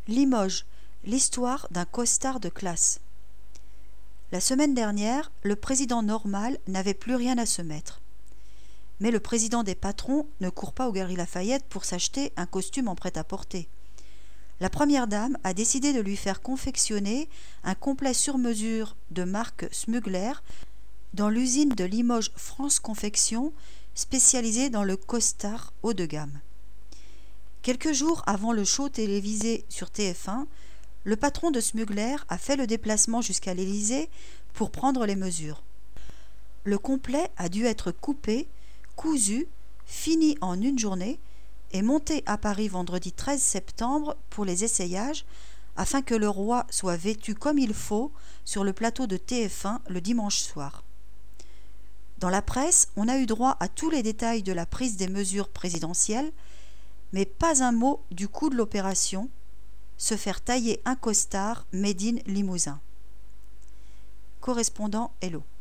Limoges, l'histoire d'un costard de classe. La semaine dernière, le président normal n'avait plus rien à se mettre. Mais le président des patrons ne court pas aux Galeries Lafayette pour s'acheter un costume en prêt-à-porter. La première dame a décidé de lui faire confectionner un complet sur-mesure de marque Smugler dans l'usine de Limoges France Confection, spécialisée dans le costard haut de gamme. Quelques jours avant le show télévisé sur TF1, le patron de Smugler a fait le déplacement jusqu'à l'Élysée pour prendre les mesures. Le complet a dû être coupé, cousu, fini en une journée et monté à Paris vendredi 13 septembre pour les essayages afin que le roi soit vêtu comme il faut sur le plateau de TF1 le dimanche soir. Dans la presse, on a eu droit à tous les détails de la prise des mesures présidentielles, mais pas un mot du coût de l'opération, se faire tailler un costard made in Limousin. Correspondant Hello.